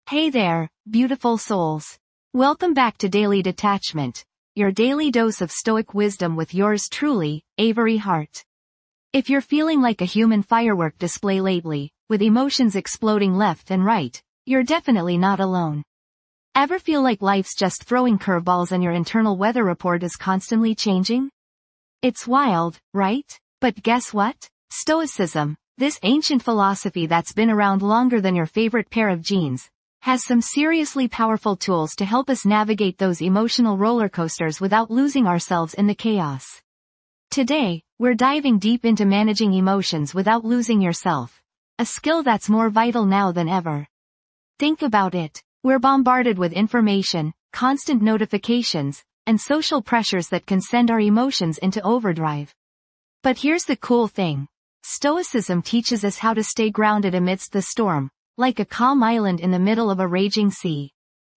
Hey there, beautiful souls. Welcome back to Daily Detachment, your daily dose of Stoic wisdom with yours truly, Avery Hart. If you're feeling like a human firework display lately, with emotions exploding left and right, you're definitely not alone. Ever feel like life's just throwing curveballs and your internal weather report is constantly changing? It's wild, right? But guess what? Stoicism, this ancient philosophy that's been around longer than your favorite pair of jeans, has some seriously powerful tools to help us navigate those emotional roller coasters without losing ourselves in the chaos. Today, we're diving deep into managing emotions without losing yourself, a skill that's more vital now than ever. Think about it. We're bombarded with information, constant notifications, and social pressures that can send our emotions into overdrive. But here's the cool thing. Stoicism teaches us how to stay grounded amidst the storm, like a calm island in the middle of a raging sea.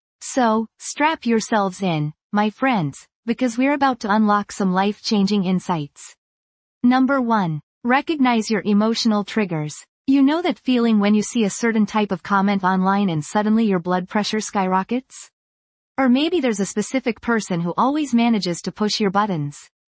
So, strap yourselves in, my friends, because we're about to unlock some life-changing insights. Number 1. Recognize your emotional triggers. You know that feeling when you see a certain type of comment online and suddenly your blood pressure skyrockets? Or maybe there's a specific person who always manages to push your buttons.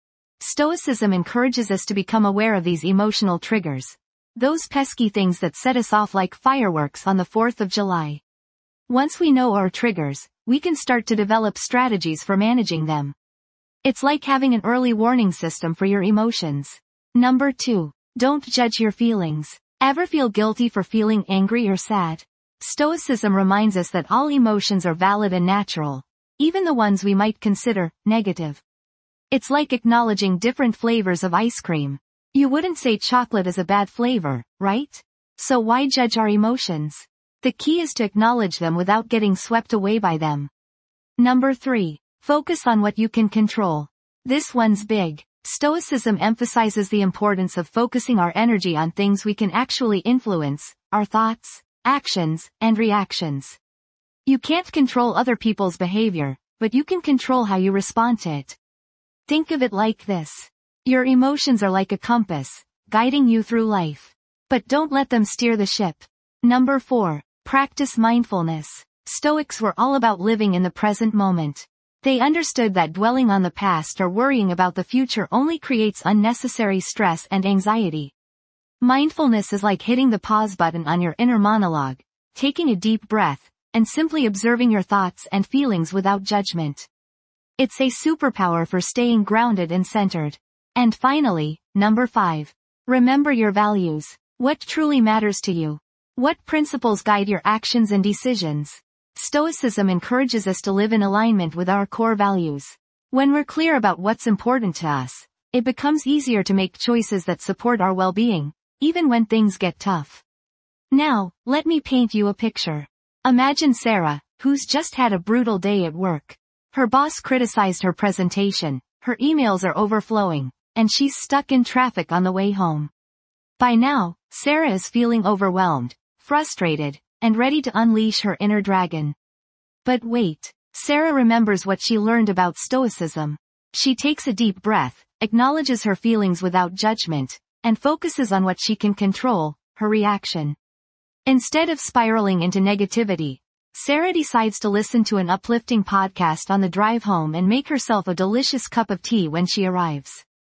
Stoicism encourages us to become aware of these emotional triggers. Those pesky things that set us off like fireworks on the 4th of July. Once we know our triggers, we can start to develop strategies for managing them. It's like having an early warning system for your emotions. Number 2. Don't judge your feelings. Ever feel guilty for feeling angry or sad? Stoicism reminds us that all emotions are valid and natural, even the ones we might consider negative. It's like acknowledging different flavors of ice cream. You wouldn't say chocolate is a bad flavor, right? So why judge our emotions? The key is to acknowledge them without getting swept away by them. Number 3. Focus on what you can control. This one's big. Stoicism emphasizes the importance of focusing our energy on things we can actually influence, our thoughts, actions, and reactions. You can't control other people's behavior, but you can control how you respond to it. Think of it like this. Your emotions are like a compass, guiding you through life. But don't let them steer the ship. Number 4. Practice mindfulness. Stoics were all about living in the present moment. They understood that dwelling on the past or worrying about the future only creates unnecessary stress and anxiety. Mindfulness is like hitting the pause button on your inner monologue, taking a deep breath, and simply observing your thoughts and feelings without judgment. It's a superpower for staying grounded and centered. And finally, number 5. Remember your values. What truly matters to you? What principles guide your actions and decisions? Stoicism encourages us to live in alignment with our core values. When we're clear about what's important to us, it becomes easier to make choices that support our well-being, even when things get tough. Now, let me paint you a picture. Imagine Sarah, who's just had a brutal day at work. Her boss criticized her presentation, her emails are overflowing, and she's stuck in traffic on the way home. By now, Sarah is feeling overwhelmed, frustrated, and ready to unleash her inner dragon. But wait, Sarah remembers what she learned about Stoicism. She takes a deep breath, acknowledges her feelings without judgment, and focuses on what she can control, her reaction. Instead of spiraling into negativity, Sarah decides to listen to an uplifting podcast on the drive home and make herself a delicious cup of tea when she arrives.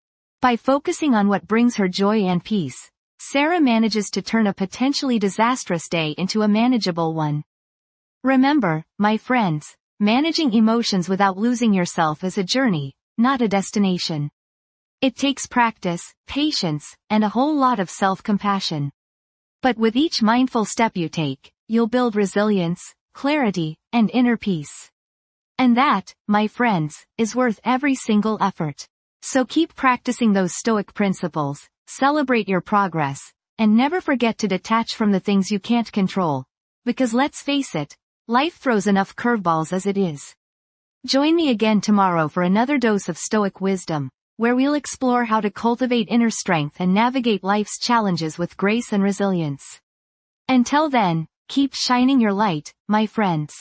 By focusing on what brings her joy and peace, Sarah manages to turn a potentially disastrous day into a manageable one. Remember, my friends, managing emotions without losing yourself is a journey, not a destination. It takes practice, patience, and a whole lot of self-compassion. But with each mindful step you take, you'll build resilience, clarity, and inner peace. And that, my friends, is worth every single effort. So keep practicing those Stoic principles, celebrate your progress, and never forget to detach from the things you can't control. Because let's face it, life throws enough curveballs as it is. Join me again tomorrow for another dose of Stoic wisdom, where we'll explore how to cultivate inner strength and navigate life's challenges with grace and resilience. Until then, keep shining your light, my friends.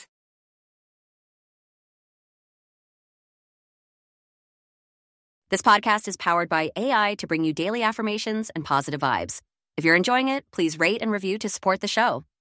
This podcast is powered by AI to bring you daily affirmations and positive vibes. If you're enjoying it, please rate and review to support the show.